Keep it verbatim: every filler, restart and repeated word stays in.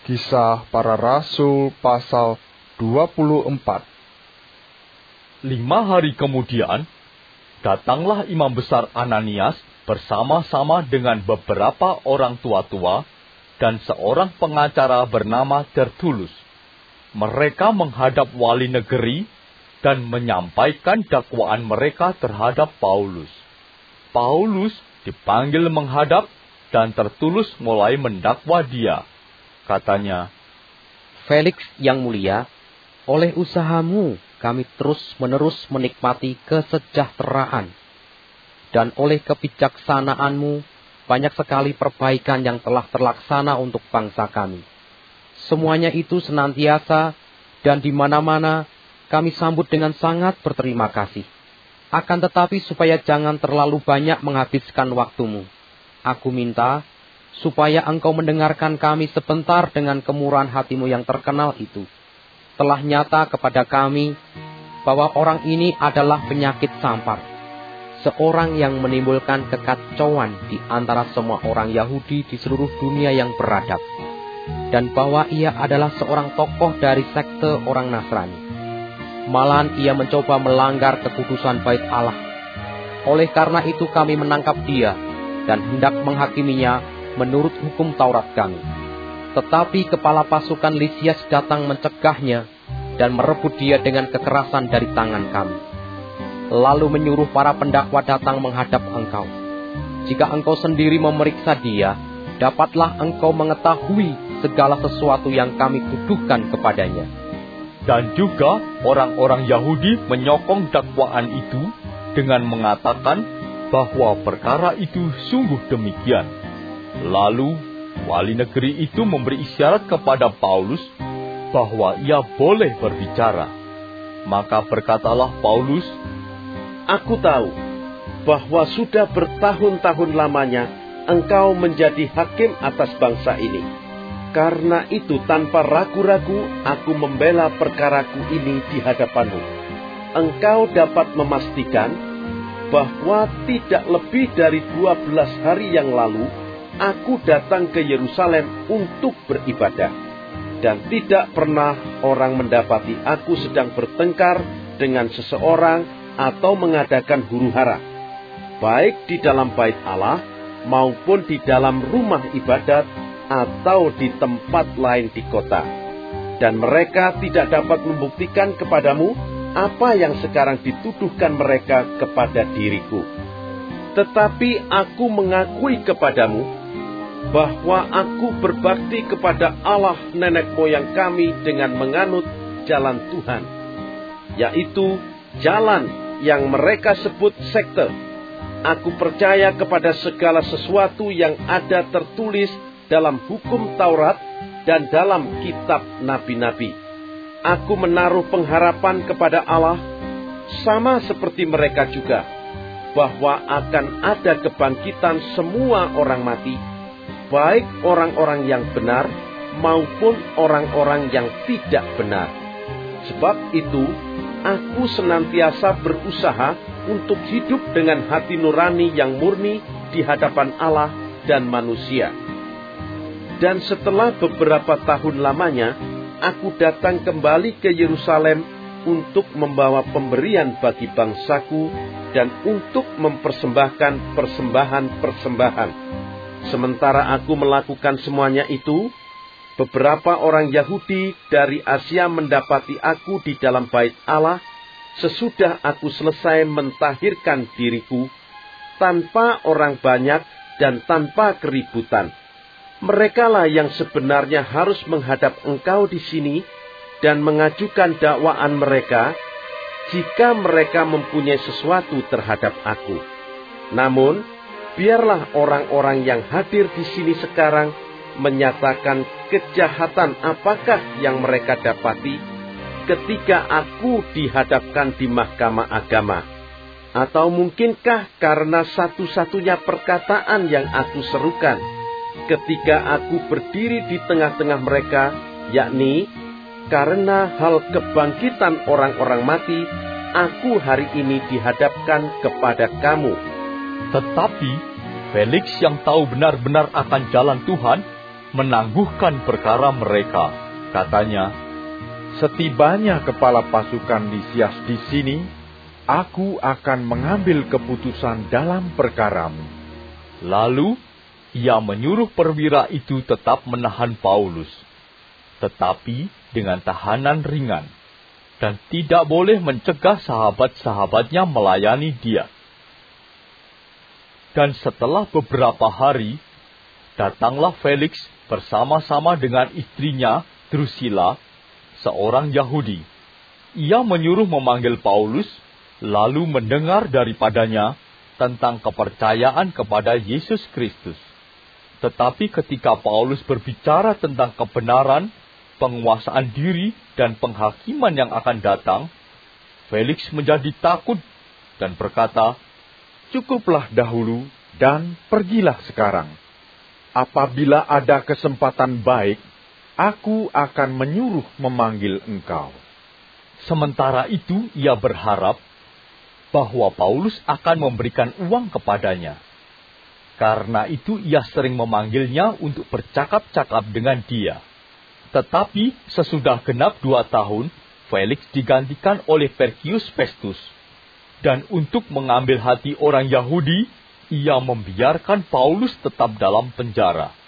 Kisah Para Rasul pasal dua puluh empat. Lima hari kemudian, datanglah imam besar Ananias bersama-sama dengan beberapa orang tua-tua dan seorang pengacara bernama Tertulus. Mereka menghadap wali negeri dan menyampaikan dakwaan mereka terhadap Paulus. Paulus dipanggil menghadap dan Tertulus mulai mendakwa dia. Katanya, Felix yang mulia, oleh usahamu kami terus-menerus menikmati kesejahteraan. Dan oleh kebijaksanaanmu, banyak sekali perbaikan yang telah terlaksana untuk bangsa kami. Semuanya itu senantiasa dan di mana-mana kami sambut dengan sangat berterima kasih. Akan tetapi supaya jangan terlalu banyak menghabiskan waktumu, aku minta supaya engkau mendengarkan kami sebentar dengan kemurahan hatimu yang terkenal itu. Telah nyata kepada kami bahwa orang ini adalah penyakit sampar, seorang yang menimbulkan kekacauan di antara semua orang Yahudi di seluruh dunia yang beradab, dan bahwa ia adalah seorang tokoh dari sekte orang Nasrani. Malahan ia mencoba melanggar kekudusan bait Allah. Oleh karena itu kami menangkap dia dan hendak menghakiminya menurut hukum Taurat kami. Tetapi kepala pasukan Lisias datang mencegahnya dan merebut dia dengan kekerasan dari tangan kami. Lalu menyuruh para pendakwa datang menghadap engkau. Jika engkau sendiri memeriksa dia, dapatlah engkau mengetahui segala sesuatu yang kami tuduhkan kepadanya. Dan juga orang-orang Yahudi menyokong dakwaan itu dengan mengatakan bahwa perkara itu sungguh demikian. Lalu, wali negeri itu memberi isyarat kepada Paulus bahwa ia boleh berbicara. Maka berkatalah Paulus, Aku tahu bahwa sudah bertahun-tahun lamanya engkau menjadi hakim atas bangsa ini. Karena itu tanpa ragu-ragu aku membela perkaraku ini di hadapanmu. Engkau dapat memastikan bahwa tidak lebih dari dua belas hari yang lalu aku datang ke Yerusalem untuk beribadah, dan tidak pernah orang mendapati aku sedang bertengkar dengan seseorang atau mengadakan huru-hara, baik di dalam bait Allah maupun di dalam rumah ibadat atau di tempat lain di kota. Dan mereka tidak dapat membuktikan kepadamu apa yang sekarang dituduhkan mereka kepada diriku. Tetapi aku mengakui kepadamu bahwa aku berbakti kepada Allah nenek moyang kami dengan menganut jalan Tuhan, yaitu jalan yang mereka sebut sekte. Aku percaya kepada segala sesuatu yang ada tertulis dalam hukum Taurat dan dalam kitab nabi-nabi. Aku menaruh pengharapan kepada Allah, sama seperti mereka juga, bahwa akan ada kebangkitan semua orang mati, baik orang-orang yang benar maupun orang-orang yang tidak benar. Sebab itu, aku senantiasa berusaha untuk hidup dengan hati nurani yang murni di hadapan Allah dan manusia. Dan setelah beberapa tahun lamanya, aku datang kembali ke Yerusalem untuk membawa pemberian bagi bangsaku dan untuk mempersembahkan persembahan-persembahan. Sementara aku melakukan semuanya itu, beberapa orang Yahudi dari Asia mendapati aku di dalam bait Allah sesudah aku selesai mentahirkan diriku, tanpa orang banyak dan tanpa keributan. Merekalah yang sebenarnya harus menghadap engkau di sini dan mengajukan dakwaan mereka jika mereka mempunyai sesuatu terhadap aku. Namun, biarlah orang-orang yang hadir di sini sekarang menyatakan kejahatan apakah yang mereka dapati ketika aku dihadapkan di mahkamah agama. Atau mungkinkah karena satu-satunya perkataan yang aku serukan ketika aku berdiri di tengah-tengah mereka, yakni karena hal kebangkitan orang-orang mati, aku hari ini dihadapkan kepada kamu. Tetapi Felix yang tahu benar-benar akan jalan Tuhan menangguhkan perkara mereka. Katanya, "Setibanya kepala pasukan Lisias di sini, aku akan mengambil keputusan dalam perkaramu." Lalu ia menyuruh perwira itu tetap menahan Paulus, tetapi dengan tahanan ringan, dan tidak boleh mencegah sahabat-sahabatnya melayani dia. Dan setelah beberapa hari, datanglah Felix bersama-sama dengan istrinya Drusilla, seorang Yahudi. Ia menyuruh memanggil Paulus, lalu mendengar daripadanya tentang kepercayaan kepada Yesus Kristus. Tetapi ketika Paulus berbicara tentang kebenaran, penguasaan diri, dan penghakiman yang akan datang, Felix menjadi takut dan berkata, "Cukuplah dahulu dan pergilah sekarang. Apabila ada kesempatan baik, aku akan menyuruh memanggil engkau." Sementara itu ia berharap bahwa Paulus akan memberikan uang kepadanya. Karena itu ia sering memanggilnya untuk bercakap-cakap dengan dia. Tetapi sesudah genap dua tahun, Felix digantikan oleh Perkius Festus. Dan untuk mengambil hati orang Yahudi, ia membiarkan Paulus tetap dalam penjara.